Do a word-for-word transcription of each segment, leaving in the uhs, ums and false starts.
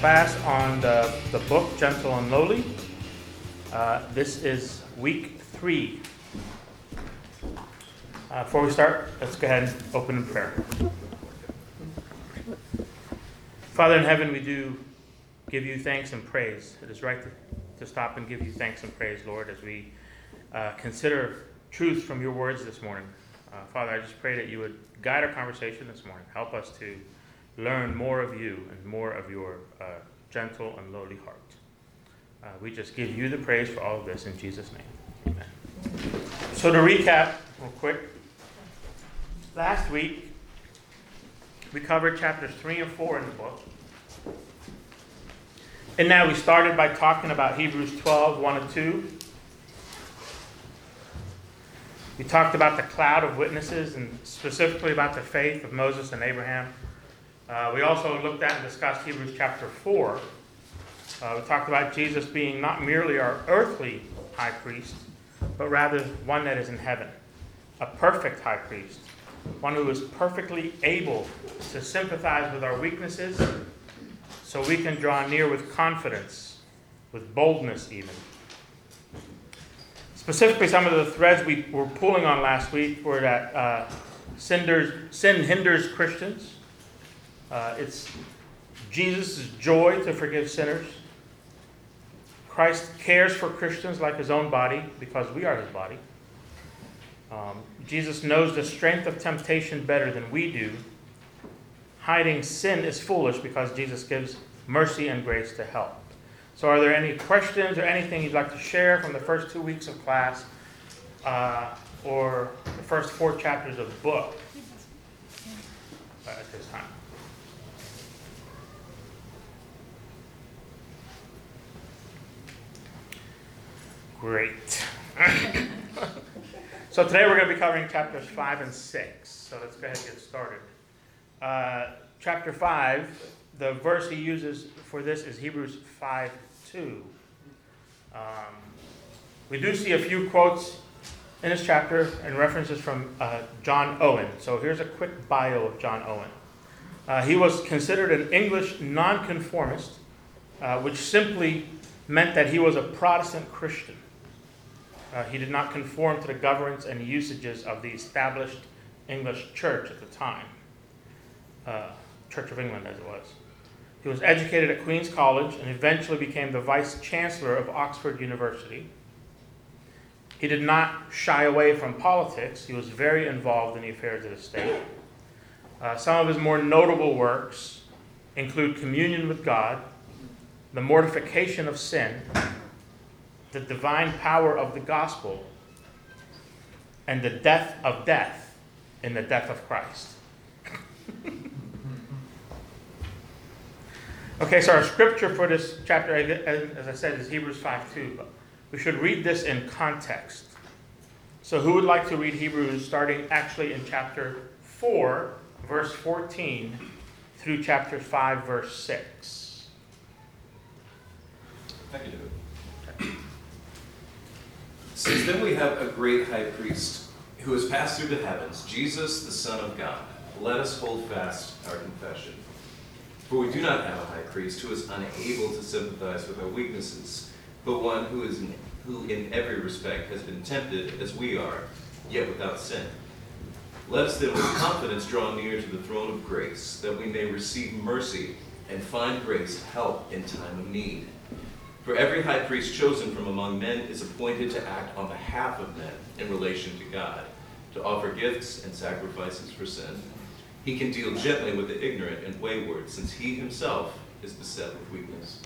class on the, the book, Gentle and Lowly. Uh, this is week three. Uh, before we start, let's go ahead and open in prayer. Father in heaven, we do give you thanks and praise. It is right to, to stop and give you thanks and praise, Lord, as we uh, consider truth from your words this morning. Uh, Father, I just pray that you would guide our conversation this morning. Help us to learn more of you and more of your uh, gentle and lowly heart. Uh, we just give you the praise for all of this in Jesus' name. Amen. So to recap real quick, last week we covered chapters three and four in the book. And now we started by talking about Hebrews twelve, one and two. We talked about the cloud of witnesses and specifically about the faith of Moses and Abraham. Uh, we also looked at and discussed Hebrews chapter four. Uh, we talked about Jesus being not merely our earthly high priest, but rather one that is in heaven, a perfect high priest, one who is perfectly able to sympathize with our weaknesses so we can draw near with confidence, with boldness even. Specifically, some of the threads we were pulling on last week were that uh, sin hinders Christians. Uh, it's Jesus' joy to forgive sinners. Christ cares for Christians like his own body because we are his body. Um, Jesus knows the strength of temptation better than we do. Hiding sin is foolish because Jesus gives mercy and grace to help. So are there any questions or anything you'd like to share from the first two weeks of class uh, or the first four chapters of the book uh, at this time? Great. So today we're going to be covering chapters five and six. So let's go ahead and get started. Uh, chapter five, the verse he uses for this is Hebrews five two. Um, we do see a few quotes in this chapter and references from uh, John Owen. So here's a quick bio of John Owen. Uh, he was considered an English nonconformist, uh, which simply meant that he was a Protestant Christian. Uh, he did not conform to the governance and usages of the established English church at the time, uh, Church of England as it was. He was educated at Queen's College and eventually became the Vice Chancellor of Oxford University. He did not shy away from politics. He was very involved in the affairs of the state. Uh, some of his more notable works include Communion with God, The Mortification of Sin, The Divine Power of the Gospel, and The Death of Death in the Death of Christ. Okay, so our scripture for this chapter, as I said, is Hebrews five two. But we should read this in context. So who would like to read Hebrews starting actually in chapter four, verse fourteen, through chapter five, verse six? I can do it. Since then we have a great high priest who has passed through the heavens, Jesus, the Son of God. Let us hold fast our confession. For we do not have a high priest who is unable to sympathize with our weaknesses, but one who is in, who in every respect has been tempted as we are, yet without sin. Let us then with confidence draw near to the throne of grace, that we may receive mercy and find grace to help in time of need. For every high priest chosen from among men is appointed to act on behalf of men in relation to God, to offer gifts and sacrifices for sin. He can deal gently with the ignorant and wayward, since he himself is beset with weakness.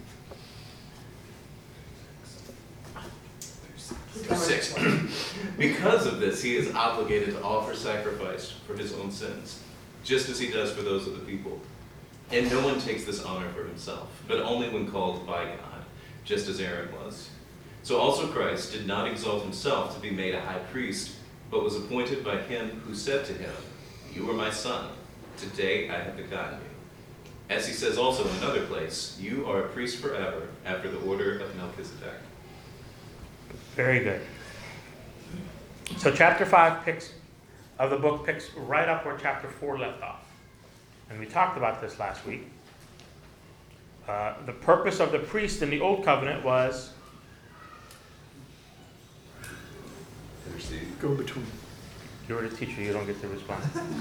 Six. Because of this, he is obligated to offer sacrifice for his own sins, just as he does for those of the people. And no one takes this honor for himself, but only when called by God, just as Aaron was. So also Christ did not exalt himself to be made a high priest, but was appointed by him who said to him, "You are my son. Today I have begotten you." As he says also in another place, "You are a priest forever, after the order of Melchizedek." Very good. So chapter five picks of the book picks right up where chapter four left off. And we talked about this last week. Uh, the purpose of the priest in the Old Covenant was Intercede. Go between. you were the teacher, you don't get to respond.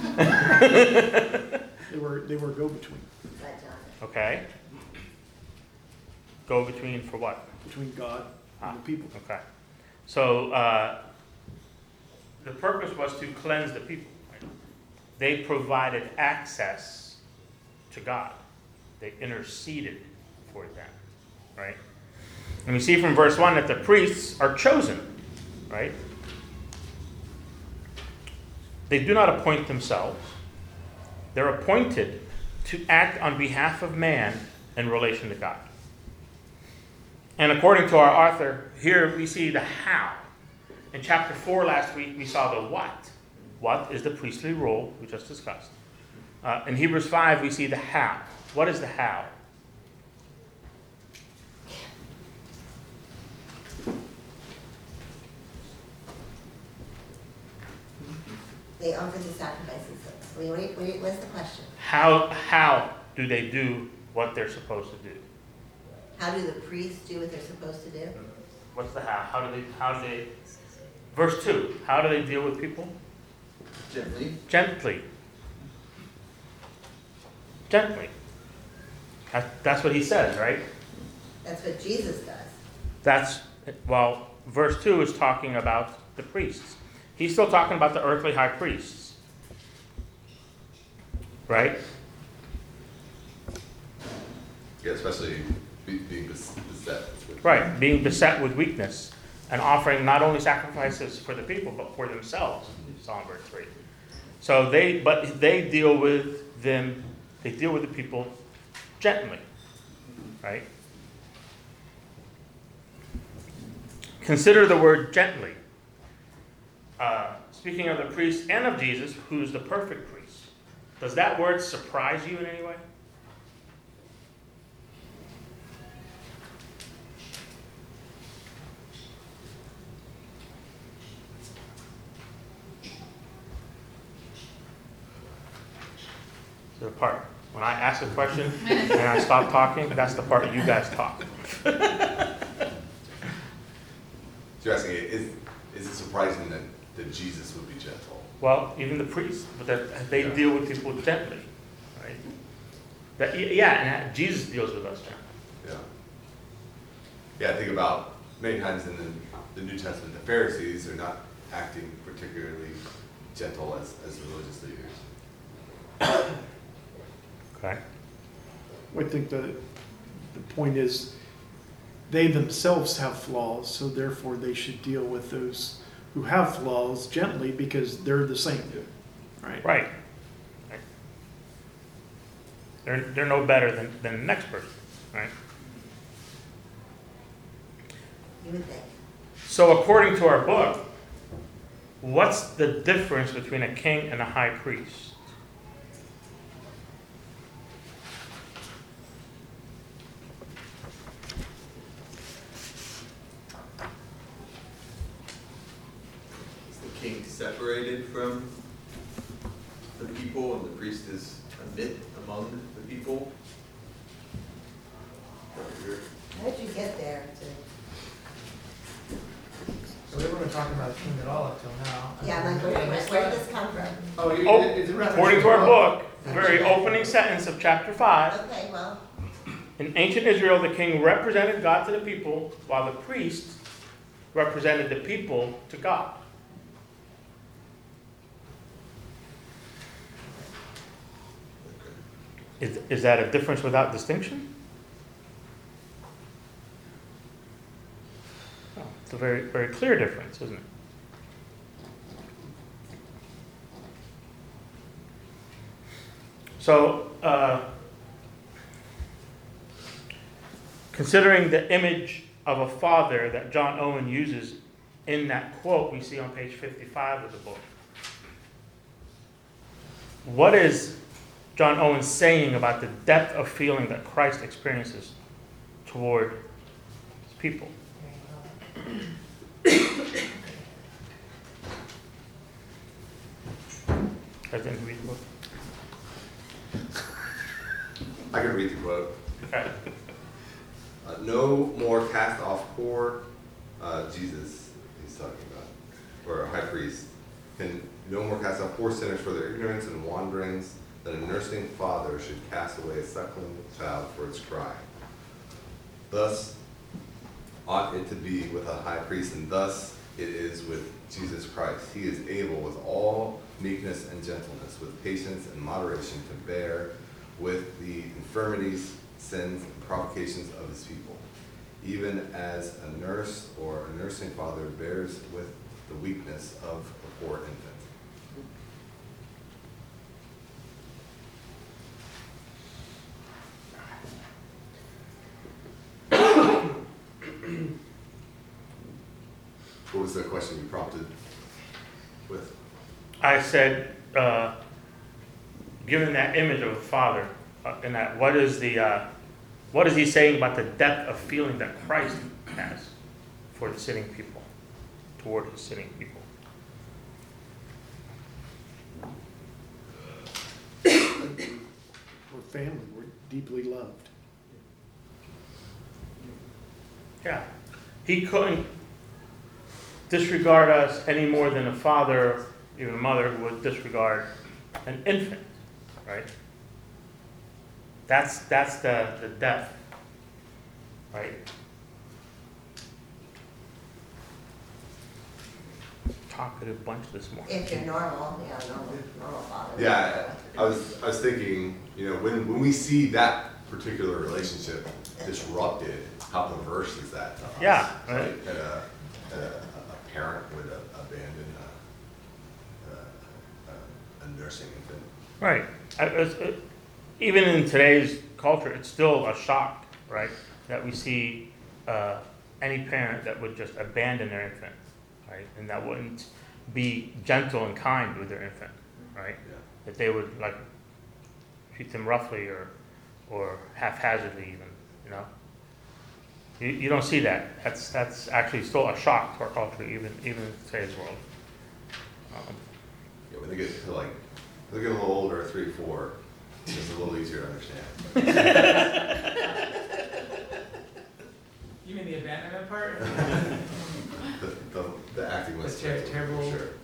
They were, they were go between, Okay. Go between for what? between God Ah. and the people. Okay. So uh, the purpose was to cleanse the people. Right? They provided access to God. They interceded for them. Right? And we see from verse one that the priests are chosen. Right? They do not appoint themselves. They're appointed to act on behalf of man in relation to God. And according to our author, here we see the how. In chapter four last week, we saw the what. What is the priestly role we just discussed. Uh, in Hebrews five, we see the how. What is the how? They offer the sacrifices. Wait, wait, wait, what's the question? How, how do they do what they're supposed to do? How do the priests do what they're supposed to do? What's the how? How do they, how do they, verse two, how do they deal with people? Gently. Gently. Gently. That, that's what he says, right? That's what Jesus does. That's, well, verse two is talking about the priests. He's still talking about the earthly high priests. Right? Yeah, especially be, being bes- beset. With Right. Being beset with weakness and offering not only sacrifices for the people, but for themselves. Psalm verse three. So they, but they deal with them, they deal with the people gently. Right? Consider the word gently. Uh, speaking of the priest and of Jesus, who's the perfect priest, does that word surprise you in any way? The part when I ask a question and I stop talking, that's the part you guys talk. So you're asking, is, is it surprising that, that Jesus would be gentle? Well, even the priests, but that they Yeah. deal with people gently, right? That, yeah, and that Jesus deals with us gently. Yeah. Yeah, I think about many times in the, the New Testament, the Pharisees are not acting particularly gentle as, as the religious leaders. Okay. I think the, the point is, they themselves have flaws, so therefore they should deal with those who have flaws gently because they're the same, right? Right. Right. They're they're no better than, than the next person, right? You would think. So according to our book, what's the difference between a king and a high priest? Is the king separated from the people and the priest is amid among the people? How did you get there to, So we weren't talking about king at all until now. yeah, like, where, where where did this come from? Oh, you, Oh, it's a reference according to our the book, the very opening sentence of chapter five, Okay, well, in ancient Israel, the king represented God to the people, while the priest represented the people to God. Is, is that a difference without distinction? Oh, it's a very, very clear difference, isn't it? So, uh, considering the image of a father that John Owen uses in that quote we see on page fifty-five of the book, what is John Owen saying about the depth of feeling that Christ experiences toward his people? I didn't read the book. I can read the quote. Okay. Uh, no more cast off poor, uh, Jesus, he's talking about, or a high priest, can no more cast off poor sinners for their ignorance and wanderings, that a nursing father should cast away a suckling child for its crying. Thus ought it to be with a high priest, and thus it is with Jesus Christ. He is able with all meekness and gentleness, with patience and moderation to bear with the infirmities, sins, and provocations of his people, even as a nurse or a nursing father bears with the weakness of a poor infant. What was the question you prompted with? I said, uh, given that image of a father, uh, and that, what is the, uh, what is he saying about the depth of feeling that Christ has for the sinning people, toward his sinning people? We're family, we're deeply loved. Yeah. He couldn't disregard us any more than a father, even a mother, would disregard an infant, right? That's that's the, the depth, right? Talkative bunch this morning. If you're normal, you know, normal, normal father. Yeah, I was, I was thinking, you know, when, when we see that particular relationship disrupted, how perverse is that to us? Yeah, Right? right. That a, that a, a parent would a- abandon a, a, a nursing infant. Right. I- it's- it- Even in today's culture, it's still a shock, right, that we see uh, any parent that would just abandon their infant, right, and that wouldn't be gentle and kind with their infant, right, Yeah. that they would like treat them roughly or or haphazardly even, you know. You, you don't see that. That's that's actually still a shock to our culture, even even in today's world. Um, Yeah, when they get to like, they get a little older, three, four, it's a little easier to understand. You mean the abandonment part? The, the, the acting was The ter- terrible- for sure.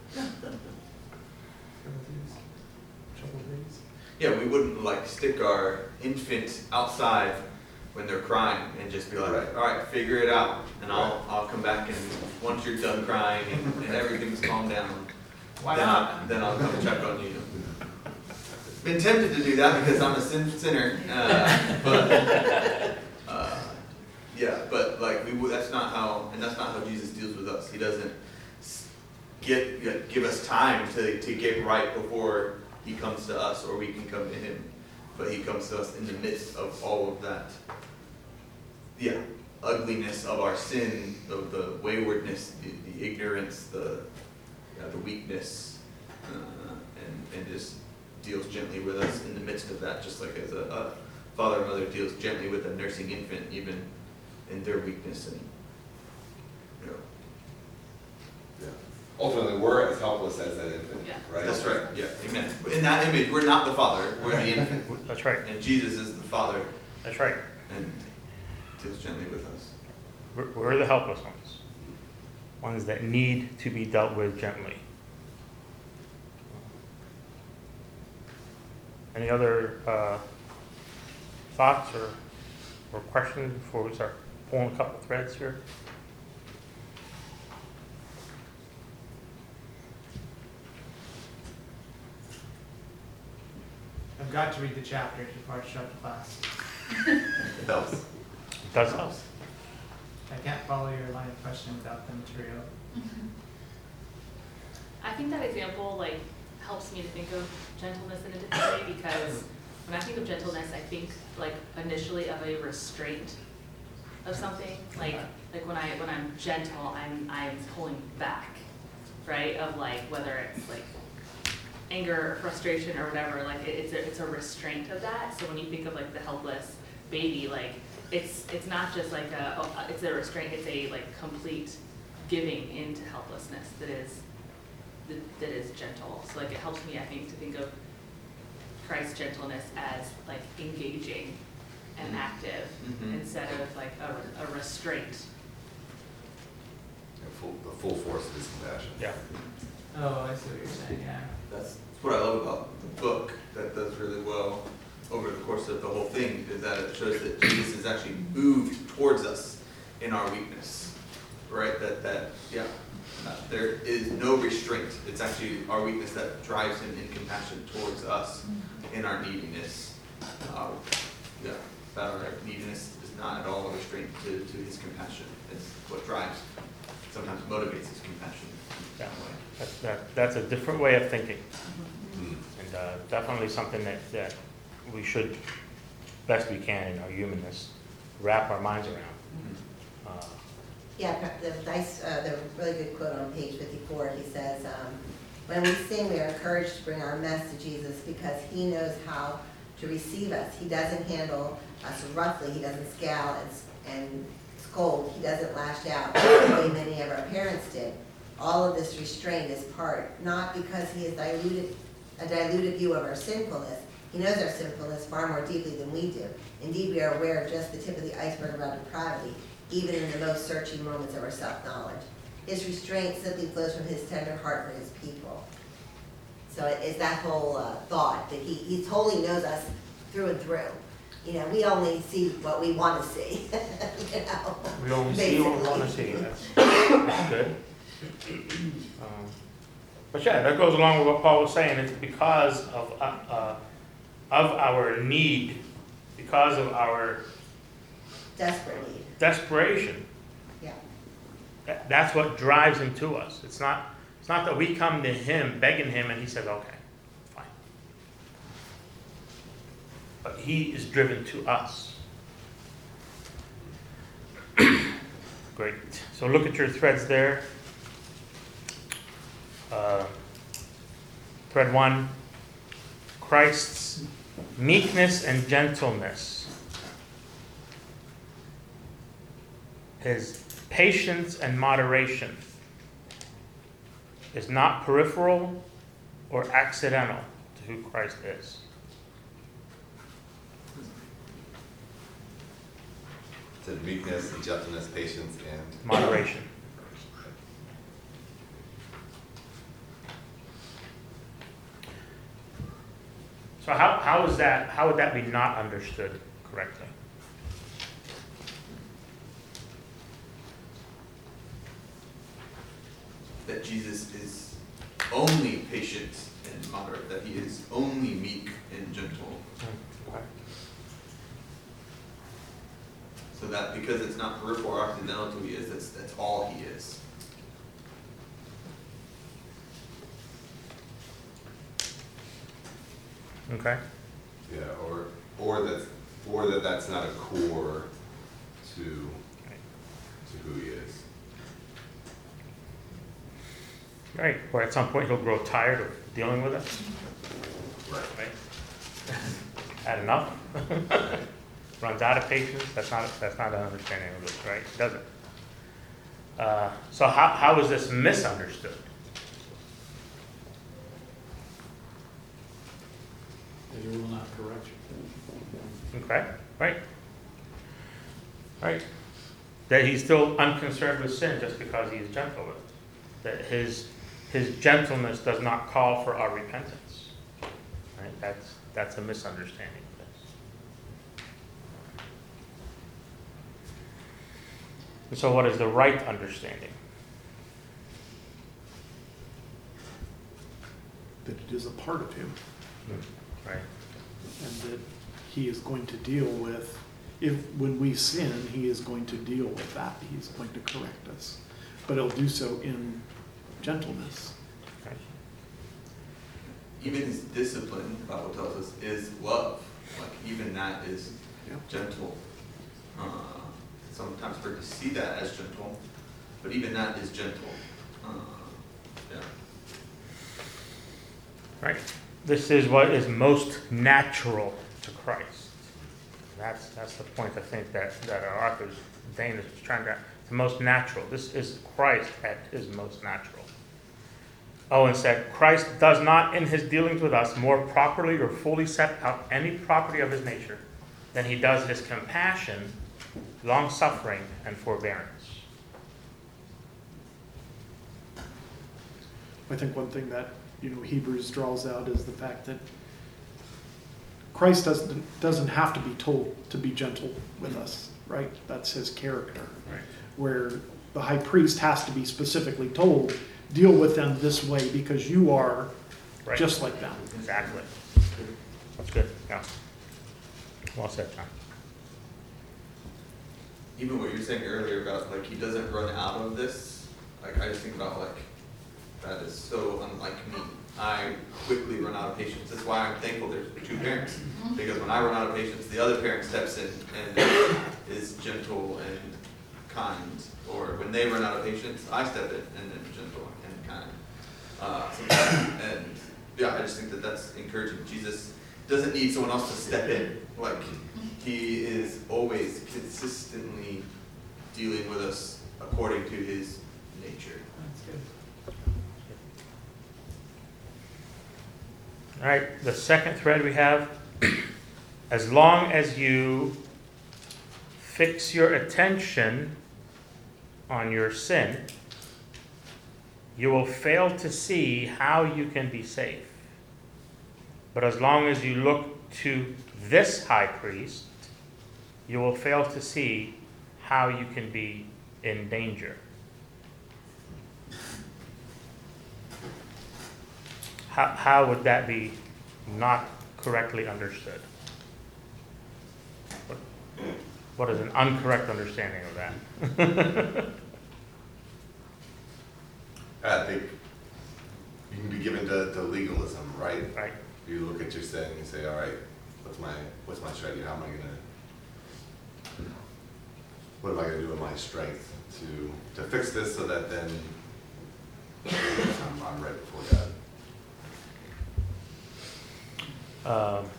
Trouble things. Yeah, we wouldn't like stick our infant outside when they're crying and just be like, Right. all right, figure it out, and I'll, Right. I'll come back and once you're done crying and, and everything's calmed down, Why then not? I'll, then I'll come check on you. Been tempted to do that because I'm a sin, sinner, uh, but, uh, yeah, but like we would, that's not how, and that's not how Jesus deals with us. He doesn't s- get, get- give us time to, to get right before he comes to us or we can come to him. But he comes to us in the midst of all of that, yeah, ugliness of our sin, of the waywardness, the, the ignorance, the, yeah, the weakness, uh, and, and just deals gently with us in the midst of that, just like as a, a father or mother deals gently with a nursing infant, even in their weakness and, you know. Yeah. Ultimately, we're as helpless as that infant, Yeah. right? That's right, yeah, amen. In that image, we're not the father, we're the infant, That's right. and Jesus is the father That's right. and deals gently with us. We're, we're the helpless ones, ones that need to be dealt with gently. Any other uh, thoughts or, or questions before we start pulling a couple threads here? I've got to read the chapters before I start the class. It helps. Does help. I can't follow your line of questioning without the material. I think that example like helps me to think of gentleness in a different way because when I think of gentleness, I think like initially of a restraint of something. Like like when I when I'm gentle, I'm I'm pulling back, right? Of like whether it's like anger or frustration or whatever, like it, it's a it's a restraint of that. So when you think of like the helpless baby, like it's it's not just like a oh, it's a restraint. It's a like complete giving into helplessness that is that, that is gentle. So like it helps me, I think, to think of Christ's gentleness as like engaging and active Mhm. instead of like a, a restraint. The full, the full force of his compassion. Yeah. Oh, I see what you're saying, yeah. That's what I love about the book, that does really well over the course of the whole thing, is that it shows that Jesus is actually moved towards us in our weakness, right? That, that, yeah, uh, there is no restraint. It's actually our weakness that drives him in compassion towards us in our neediness. Uh, yeah, that our neediness is not at all a restraint to, to his compassion. It's what drives, sometimes motivates his compassion that way. That's, that, that's a different way of thinking, Mm. and uh, definitely something that, that we should, best we can in our humanness, wrap our minds around. Uh, Yeah, the nice, uh, the really good quote on page fifty-four, he says, um, when we sing, we are encouraged to bring our mess to Jesus because he knows how to receive us. He doesn't handle us roughly, he doesn't scowl and, and scold, he doesn't lash out the way many of our parents did. All of this restraint is part, not because he has diluted, a diluted view of our sinfulness. He knows our sinfulness far more deeply than we do. Indeed, we are aware of just the tip of the iceberg of our depravity, even in the most searching moments of our self-knowledge. His restraint simply flows from his tender heart for his people. So it is that whole uh, thought that he, he totally knows us through and through. You know, we only see what we want to see, you know. We only see what we want to see, basically. that's, that's good. Um, But yeah, that goes along with what Paul was saying, it's because of, uh, uh, of our need, because of our Desperate need, desperation, yeah. that, that's what drives him to us. It's not, it's not that we come to him begging him and he says, okay, fine. But he is driven to us. Great. So look at your threads there. Uh, thread one, Christ's meekness and gentleness. His patience and moderation is not peripheral or accidental to who Christ is. It said meekness and gentleness, patience and Moderation. So how, how is that, how would that be not understood correctly? That Jesus is only patient and moderate, that he is only meek and gentle. Okay. So that because it's not peripheral or accidental to who he is, that's, that's all he is. Okay. yeah, or or that or that that's not a core to to who he is. Right. Or at some point he'll grow tired of dealing with it. Right. Right. Had enough. Runs out of patience. That's not that's not an understanding of this, right? Does it? Uh, so how how is this misunderstood? That he will not correct you. Okay. Right. Right. That he's still unconcerned with sin just because he is gentle with it. That his his gentleness does not call for our repentance. Right? That's that's a misunderstanding of this. And so what is the right understanding? That it is a part of him, Right. and that he is going to deal with, if, when we sin, he is going to deal with that. He's going to correct us. But he'll do so in gentleness. Right. Even his discipline, the Bible tells us, is love. Like even that is Yeah. gentle. Uh, sometimes hard to see that as gentle, but even that is gentle. Uh, yeah. Right. This is what is most natural to Christ. That's that's the point I think that, that our author's Dane is trying to, the most natural. This is Christ at his most natural. Owen said, Christ does not in his dealings with us more properly or fully set out any property of his nature than he does his compassion, long-suffering, and forbearance. I think one thing that, you know, Hebrews draws out is the fact that Christ doesn't, doesn't have to be told to be gentle with us, right? That's his character. Right. Where the high priest has to be specifically told, deal with them this way because you are Right. just like them. Exactly. That's good. Yeah. Well said, John. Even what you were saying earlier about like he doesn't run out of this, like I just think about like that is so unlike me. I quickly run out of patience. That's why I'm thankful there's two parents. Because when I run out of patience, the other parent steps in and is gentle and kind. Or when they run out of patience, I step in and am gentle and kind. Uh, sometimes. And yeah, I just think that that's encouraging. Jesus doesn't need someone else to step in. Like, he is always consistently dealing with us according to his nature. That's good. All right, the second thread we have, as long as you fix your attention on your sin, you will fail to see how you can be safe. But as long as you look to this high priest, you will fail to see how you can be in danger. How, how would that be not correctly understood? What, what is an incorrect understanding of that? I think you can be given to, to legalism, right? Right. You look at your sin and you say, all right, what's my what's my strategy? How am I gonna what am I gonna do with my strength to to fix this so that then I'm, I'm right before God. Um,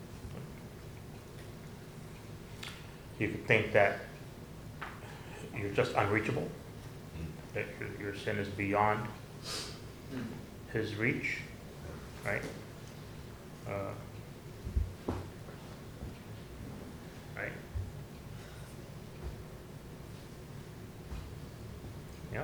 you could think that you're just unreachable, that your, your sin is beyond his reach, right? Uh, right? Yeah.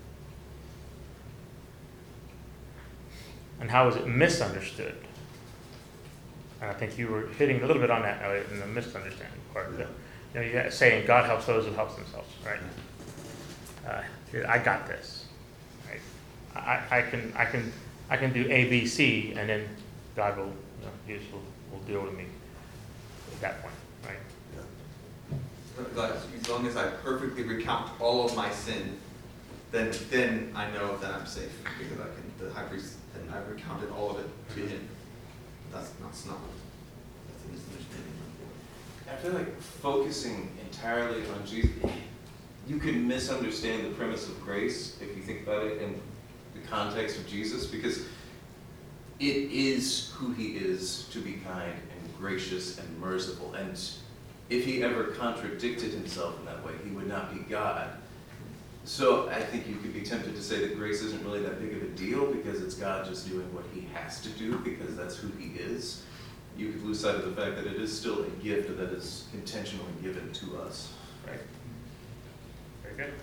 And how is it misunderstood? And I think you were hitting a little bit on that uh, in the misunderstanding part of it. You know, you're saying God helps those who help themselves, right? Uh, I got this, right? I, I can, I can, I can do A, B, C, and then God will, you know, Jesus will, will deal with me at that point, right? But as long as I perfectly recount all of my sin, then then I know that I'm safe because I can. The high priest and I've recounted all of it to him. That's not not. That's a misunderstanding. I feel like focusing entirely on Jesus, you can misunderstand the premise of grace if you think about it in the context of Jesus, because it is who he is to be kind and gracious and merciful. And if he ever contradicted himself in that way, he would not be God. So I think you could be tempted to say that grace isn't really that big of a deal because it's God just doing what he has to do because that's who he is. You could lose sight of the fact that it is still a gift that is intentionally given to us. Right. Very good.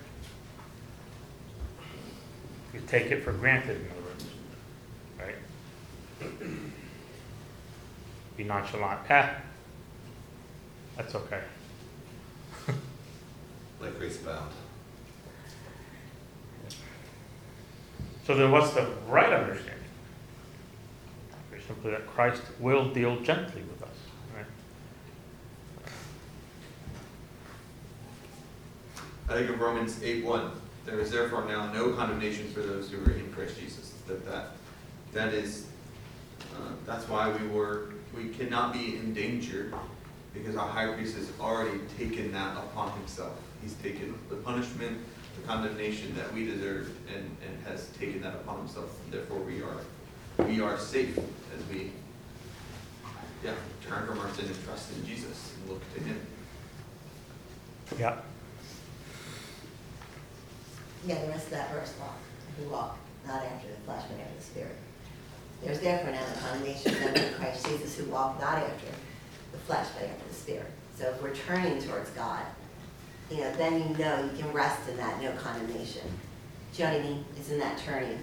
You take it for granted, in other words, right? Be nonchalant. Ah, that's okay. Like grace abound. So then what's the right understanding? Very simply that Christ will deal gently with us, right? I think of Romans eight one. There is therefore now no condemnation for those who are in Christ Jesus. That that that is uh, that's why we were we cannot be in danger because our high priest has already taken that upon himself. He's taken the punishment, the condemnation that we deserve, and, and has taken that upon himself. And therefore, we are we are safe as we yeah turn from our sin and trust in Jesus and look to him. Yeah. Yeah, the rest of that verse, walk, we walk, not after the flesh, but after the spirit. There's therefore now the condemnation of them in Christ Jesus who walk not after the flesh, but after the spirit. So if we're turning towards God, you know, then you know you can rest in that no condemnation. Do you know what I mean? It's in that turning.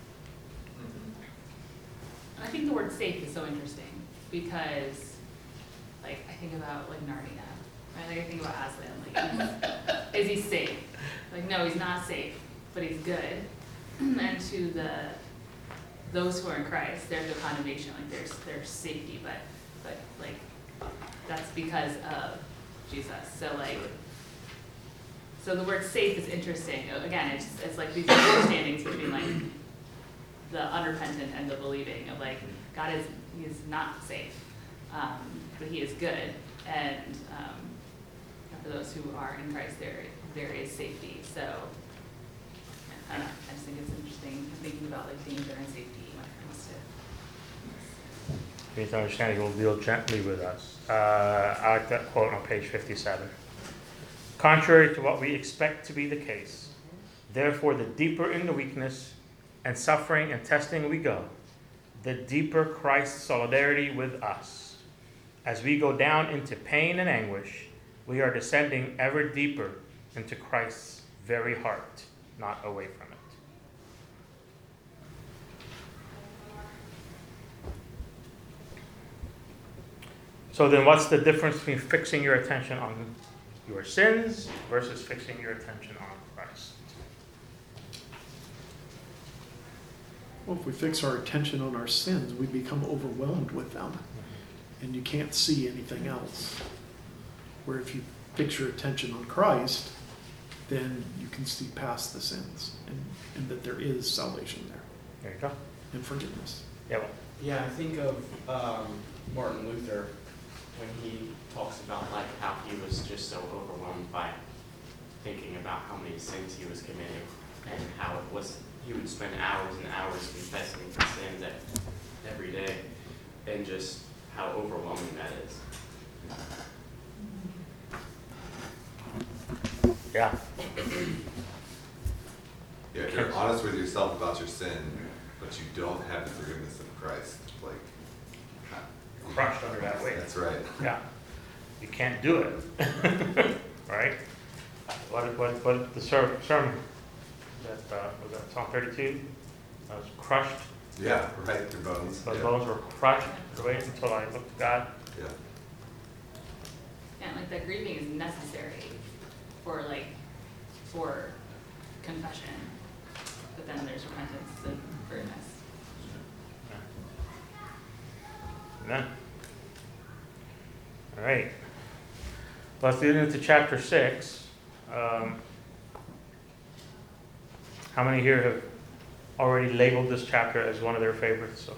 I think the word safe is so interesting because, like, I think about like Narnia, right? Like I think about Aslan. Like, he's, is he safe? Like, no, he's not safe, but he's good. And to the those who are in Christ, there's no condemnation. Like there's there's safety, but but like that's because of Jesus. So like, so the word safe is interesting. Again, it's it's like these understandings between like the unrepentant and the believing of like God is he is not safe, um, but he is good, and um, for those who are in Christ, there there is safety. So I don't know. I just think it's interesting thinking about like danger and safety when it comes to. We need to understand he will deal gently with us. Uh, I like that quote on page fifty-seven. Contrary to what we expect to be the case, therefore the deeper in the weakness and suffering and testing we go, the deeper Christ's solidarity with us. As we go down into pain and anguish, we are descending ever deeper into Christ's very heart, not away from it. So then what's the difference between fixing your attention on your sins versus fixing your attention on Christ? Well, if we fix our attention on our sins, we become overwhelmed with them, and you can't see anything else. Where if you fix your attention on Christ, then you can see past the sins, and, and that there is salvation there, There you go. and forgiveness. Yeah, well, Yeah, I think of um, Martin Luther when he talks about like how he was just so overwhelmed by thinking about how many sins he was committing, and how it was he would spend hours and hours confessing his sins at, every day, and just how overwhelming that is. yeah. Yeah, if you're honest with yourself about your sin, but you don't have the forgiveness of Christ, like, Crushed under that weight. that's right. Yeah. You can't do it. Right? What, what, what the ser- sermon, that, uh, was that Psalm thirty-two? I was crushed, Yeah, right, your bones. those Yeah. bones were crushed, wait until I looked to God. Yeah. And like that grieving is necessary for like for confession, but then there's repentance and forgiveness. Amen. All right. Let's get into chapter six. Um, how many here have already labeled this chapter as one of their favorites so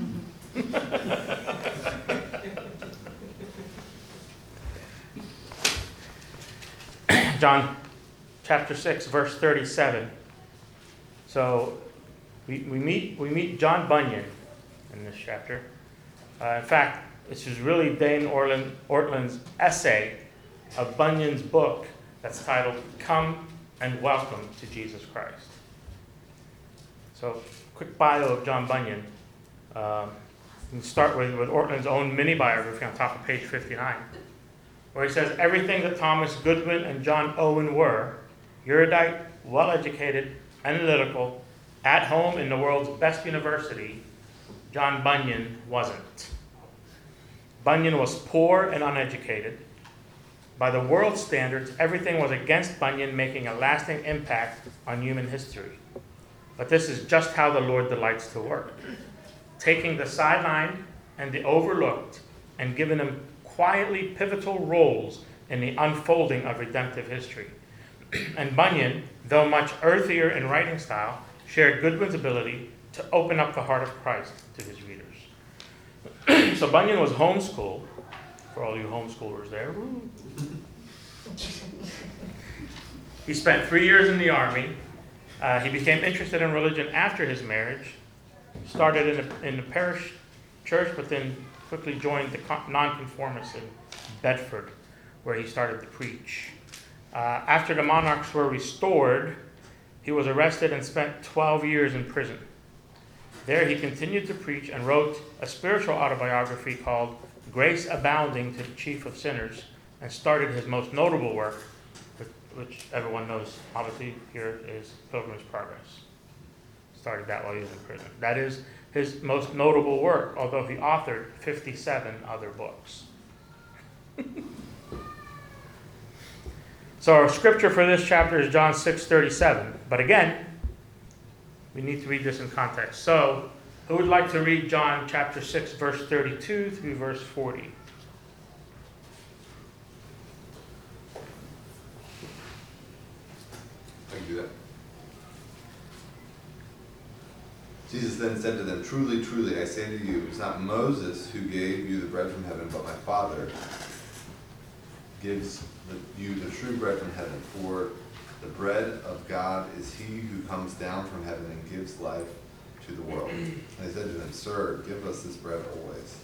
far? John chapter six, verse thirty-seven. So we, we meet we meet John Bunyan in this chapter. Uh, in fact, this is really Dane Ortlund, Ortlund's essay of Bunyan's book that's titled Come and Welcome to Jesus Christ. So, quick bio of John Bunyan. Um, we can start with, with Ortlund's own mini-biography on top of page fifty-nine, where he says, everything that Thomas Goodwin and John Owen were, erudite, well-educated, analytical, at home in the world's best university, John Bunyan wasn't. Bunyan was poor and uneducated. By the world's standards, everything was against Bunyan making a lasting impact on human history. But this is just how the Lord delights to work, taking the sidelined and the overlooked and giving them quietly pivotal roles in the unfolding of redemptive history. And Bunyan, though much earthier in writing style, shared Goodwin's ability to open up the heart of Christ to his readers. So Bunyan was homeschooled, for all you homeschoolers there. Woo. He spent three years in the army. Uh, he became interested in religion after his marriage. Started in the, in the parish church, but then quickly joined the nonconformists in Bedford, where he started to preach. Uh, after the monarchs were restored, he was arrested and spent twelve years in prison. There he continued to preach and wrote a spiritual autobiography called grace abounding to the chief of sinners, and started his most notable work, which everyone knows, obviously, here is Pilgrim's Progress. Started that while he was in prison. That is his most notable work, although he authored fifty-seven other books. So our scripture for this chapter is John six thirty-seven. But again, we need to read this in context. So, who would like to read John chapter six, verse thirty-two through verse forty? I can do that. Jesus then said to them, "Truly, truly, I say to you, it's not Moses who gave you the bread from heaven, but my Father gives the, you the true bread from heaven. For the bread of God is he who comes down from heaven and gives life to the world." And they said to him, "Sir, give us this bread always."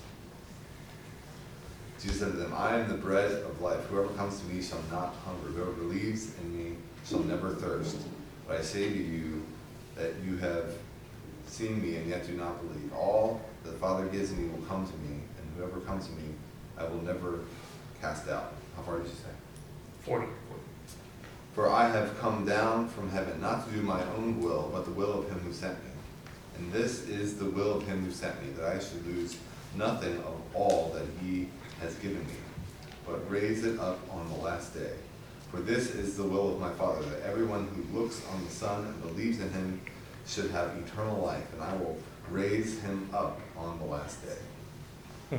Jesus said to them, "I am the bread of life. Whoever comes to me shall not hunger. Whoever believes in me shall never thirst. But I say to you that you have seen me and yet do not believe. All the Father gives me will come to me, and whoever comes to me I will never cast out." How far did you say? forty. "For I have come down from heaven, not to do my own will, but the will of him who sent me. And this is the will of him who sent me, that I should lose nothing of all that he has given me, but raise it up on the last day. For this is the will of my Father, that everyone who looks on the Son and believes in him should have eternal life, and I will raise him up on the last day."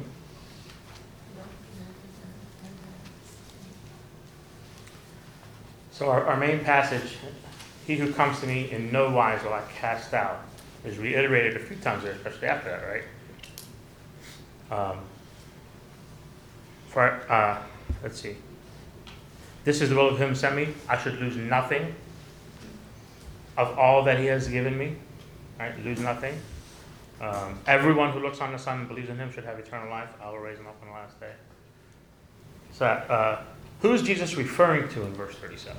So our, our main passage, "He who comes to me in no wise will I cast out," is reiterated a few times there, especially after that, right? Um, for, uh, let's see. "This is the will of him who sent me. I should lose nothing of all that he has given me." Right? Lose nothing. Um, everyone who looks on the Son and believes in him should have eternal life. I will raise him up on the last day. So, uh, who is Jesus referring to in verse thirty-seven?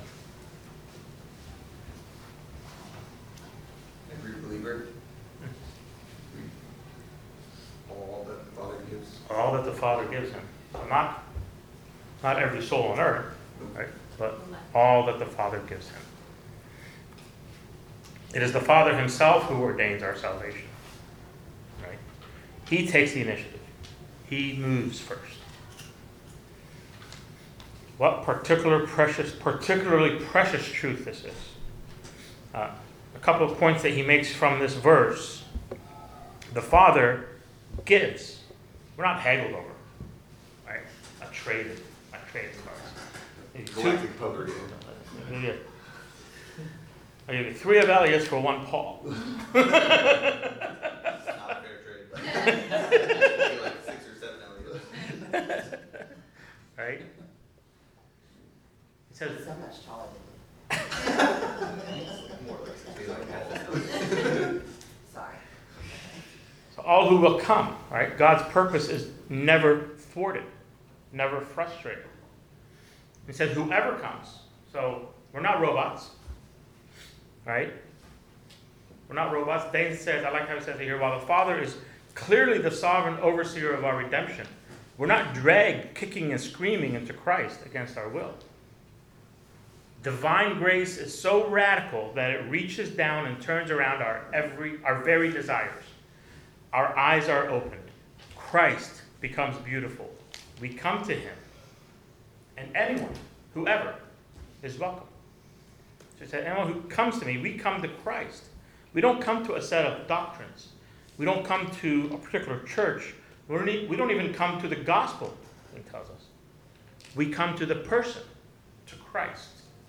Every believer. All that the Father gives. All that the Father gives him. So not, not every soul on earth, right? But all that the Father gives him. It is the Father himself who ordains our salvation. Right? He takes the initiative. He moves first. What particular precious, particularly precious truth this is. Uh, a couple of points that he makes from this verse. The Father gives. We're not haggled over. Right? A traded. A traded cards. Galactic poker game. Yeah. I give you three of Elias for one Paul. It's not a fair trade. Maybe like six or seven Elliot. Right? It says, So much taller than More like six, like Sorry. so all who will come, right? God's purpose is never thwarted, never frustrated. It says whoever comes. So we're not robots, right? We're not robots. David says, I like how he says it here, while the Father is clearly the sovereign overseer of our redemption, we're not dragged kicking and screaming into Christ against our will. Divine grace is so radical that it reaches down and turns around our every our very desires. Our eyes are opened. Christ becomes beautiful. We come to him. And anyone, whoever, is welcome. So it said, anyone who comes to me, we come to Christ. We don't come to a set of doctrines. We don't come to a particular church. We don't, e- we don't even come to the gospel, it tells us. We come to the person, to Christ.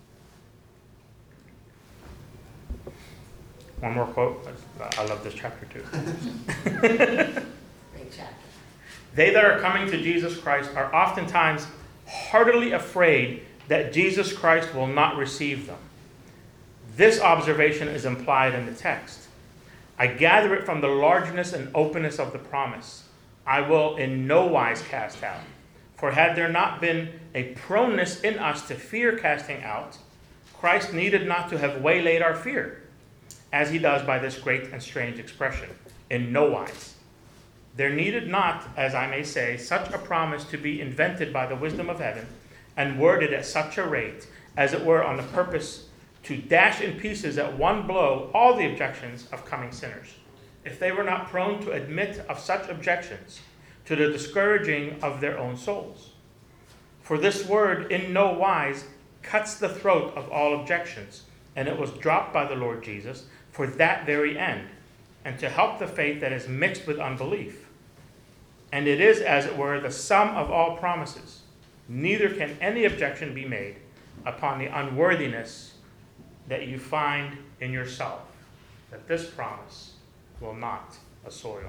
One more quote. I love this chapter too. Great chapter. They that are coming to Jesus Christ are oftentimes heartily afraid that Jesus Christ will not receive them. This observation is implied in the text. I gather it from the largeness and openness of the promise. I will in no wise cast out. For had there not been a proneness in us to fear casting out, Christ needed not to have waylaid our fear, as he does by this great and strange expression, in no wise. There needed not, as I may say, such a promise to be invented by the wisdom of heaven, and worded at such a rate, as it were on the purpose to dash in pieces at one blow all the objections of coming sinners, if they were not prone to admit of such objections, to the discouraging of their own souls. For this word in no wise cuts the throat of all objections, and it was dropped by the Lord Jesus for that very end, and to help the faith that is mixed with unbelief. And it is, as it were, the sum of all promises. Neither can any objection be made upon the unworthiness that you find in yourself, that this promise will not assoil.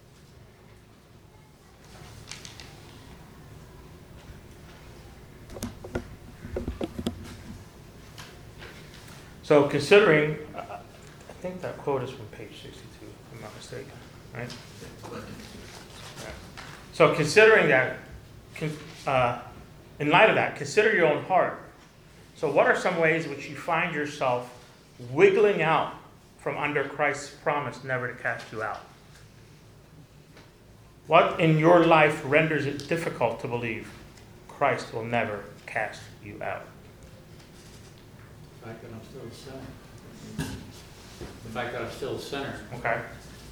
So considering, uh, I think that quote is from page sixty-two, if I'm not mistaken, right? Yeah. So considering that, con- uh, in light of that, consider your own heart. So what are some ways which you find yourself wiggling out from under Christ's promise never to cast you out? What in your life renders it difficult to believe Christ will never cast you out? The fact that I'm still a sinner. The fact that I'm still a sinner. Okay.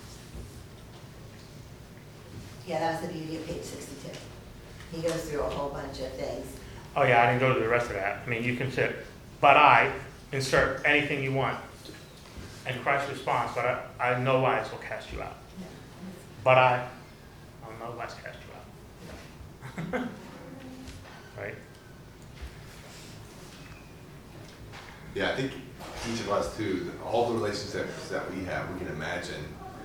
Yeah, that was the beauty of page sixty-two. He goes through a whole bunch of things. Oh yeah, I didn't go to the rest of that. I mean, you can say, but I, insert anything you want. And Christ responds, but I, I no wise will cast you out. But I, I'll no wise cast you out. Right? Yeah, I think each of us too, all the relationships that we have, we can imagine,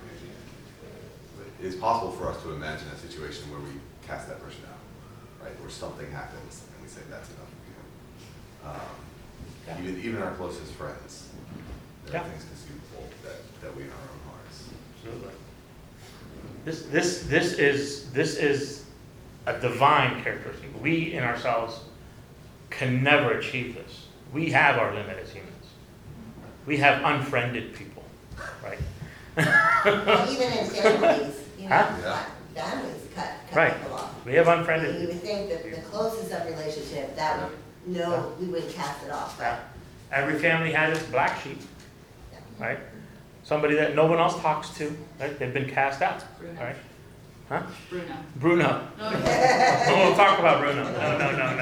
it's possible for us to imagine a situation where we cast that person out, right? Where something happens and we say, that's enough of you. Um, Yeah. even, even our closest friends, there are Yeah. things conceivable that, that we in our own hearts. Absolutely. This, this, this is, this is a divine characteristic. We in ourselves can never achieve this. We have our limit as humans. We have unfriended people, right? Well, even in families, you know, Huh? Yeah. families cut, cut Right. people off. We have And unfriended you people. would think that the closest of relationship, that would, no, we wouldn't cast it off. Yeah. Every family had its black sheep, Yeah. right? Somebody that no one else talks to, right? They've been cast out, Bruno. right? Huh? Bruno. Bruno. No, We'll talk about Bruno. No, no, no,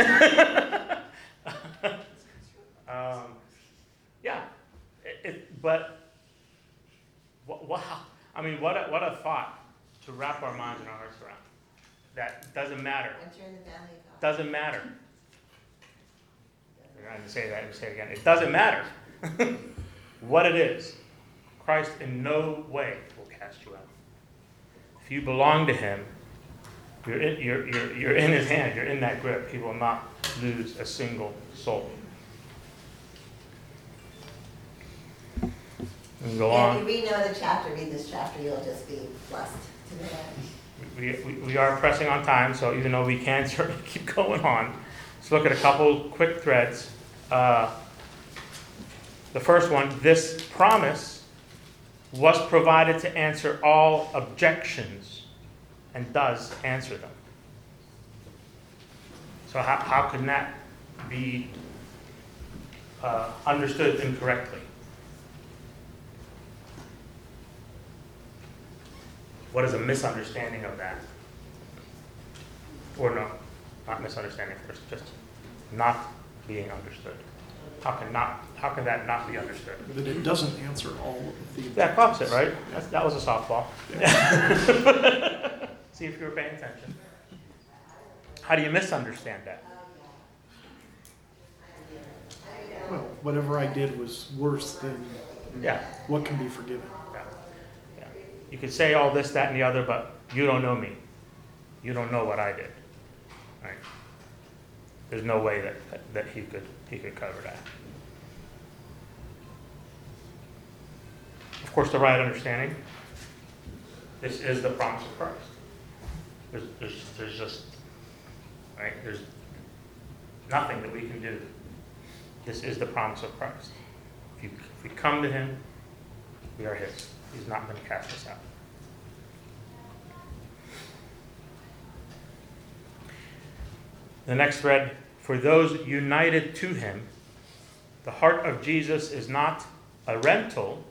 no. um, yeah, it, it, but wha- wow, I mean, what a, what a thought to wrap our minds and our hearts around. That doesn't matter. Once you're in the family of God. Doesn't matter. I didn't say that. Let me say it again. It doesn't matter what it is. Christ in no way will cast you out. If you belong to Him, you're in, you're, you're, you're in His hand. You're in that grip. He will not lose a single soul. And go Yeah, on. if you read another chapter, read this chapter, you'll just be blessed to the end. We, we, we are pressing on time, so even though we can certainly keep going on, let's look at a couple quick threads. Uh, the first one, this promise was provided to answer all objections and does answer them. So how, how can that be uh, understood incorrectly? What is a misunderstanding of that? Or no, not misunderstanding first, just not being understood. How can not? How can that not be understood? That it doesn't answer all of the. That caught it, right? That's, that was a softball. See if you were paying attention. How do you misunderstand that? Well, whatever I did was worse than Yeah. what can be forgiven. Yeah. Yeah. You could say all this, that, and the other, but you don't know me. You don't know what I did. Right? There's no way that, that, that he could he could cover that. Of course, the right understanding. This is the promise of Christ. There's there's there's just right. There's nothing that we can do. This is the promise of Christ. If, you, if we come to Him, we are His. He's not going to cast us out. The next thread, for those united to him, the heart of Jesus is not a rental,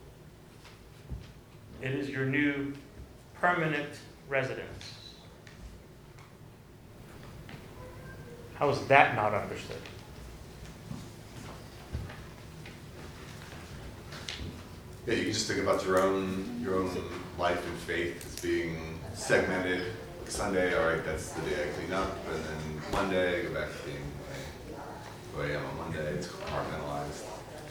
it is your new permanent residence. How is that not understood? Yeah, you can just think about your own your own life and faith as being segmented. Sunday, all right, that's the day I clean up, and then Monday I go back to being who I am on Monday. It's compartmentalized.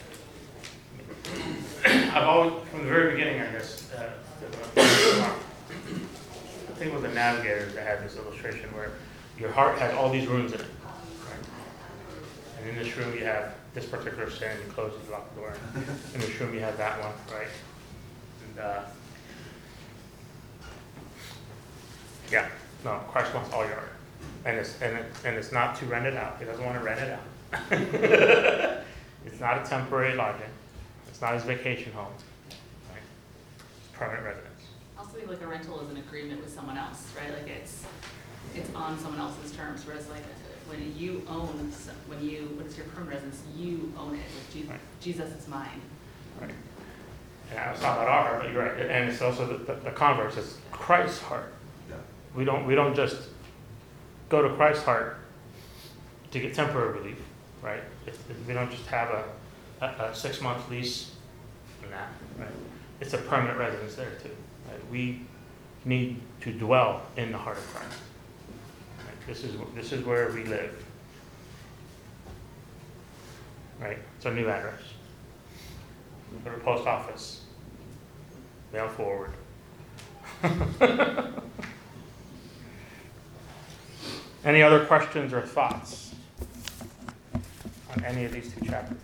I've always, from the very beginning, I guess, uh, I think it was the Navigators that had this illustration where your heart has all these rooms in it. Right? And in this room you have this particular sin, you close it, lock the door. In this room you have that one, right? And uh, yeah, no, Christ wants all your heart. And it's, and, it, and it's not to rent it out. He doesn't want to rent it out. It's not a temporary lodging. It's not his vacation home. Right? It's permanent residence. I also think like a rental is an agreement with someone else, right? Like it's, it's on someone else's terms, whereas like when you own, some- when you, when it's your permanent residence, you own it. Like Jesus, Right. Jesus is mine. Right. And I was talking about our heart, but you're right. And it's also the, the, the converse. It's Christ's heart. Yeah. We don't we don't just go to Christ's heart to get temporary relief, right? It's, we don't just have a, a, a six month lease and that, right? It's a permanent residence there too. Right? We need to dwell in the heart of Christ. Right? This is this is where we live. Right? It's our new address. Go to the post office. Mail forward. Any other questions or thoughts on any of these two chapters?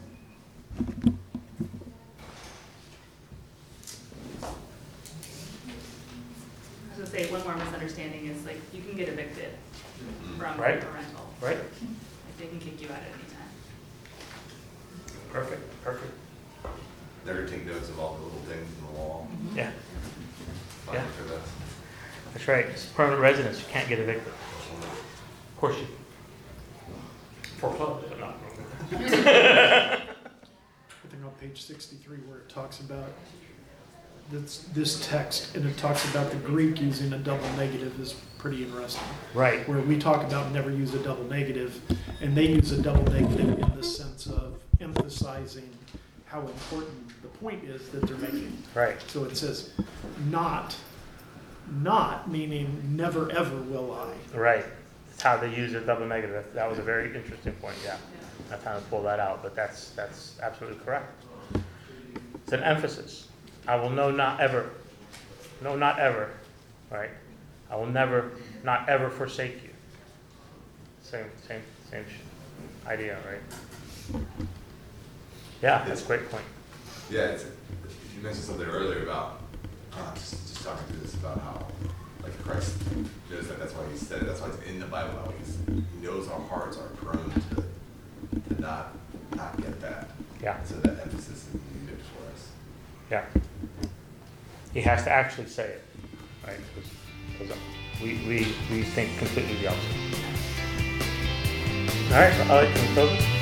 I was gonna say, one more misunderstanding is like, you can get evicted from Right. a rental. Right? Like, they can kick you out at any time. Perfect, perfect. Never take notes of all the little things in the wall. Yeah, Fine Yeah. for this. that's right. It's permanent residence. You can't get evicted. Of course you foreclose, but not. I think on page sixty-three where it talks about this, this text, and it talks about the Greek using a double negative is pretty interesting. Right, Where we talk about never use a double negative, and they use a double negative in the sense of emphasizing how important the point is that they're making. right. So it says, not, not meaning never ever will I. Right. It's how they use a double negative. That was a very interesting point, yeah. I kind of pulled that out, but that's that's absolutely correct. It's an emphasis. I will know not ever. No, not ever. Right? I will never, not ever forsake you. Same, same, same sh- idea, right? Yeah, that's a great point. Yeah, it's, you mentioned something earlier about, uh, just, just talking through this about how, like Christ knows that, that's why he said it, that's why it's in the Bible, how he's, he knows our hearts are prone to, to not, not get that. Yeah, So that emphasis is needed for us. yeah. He has to actually say it, right? Because we, we, we think completely the opposite. All right, so I like to close it.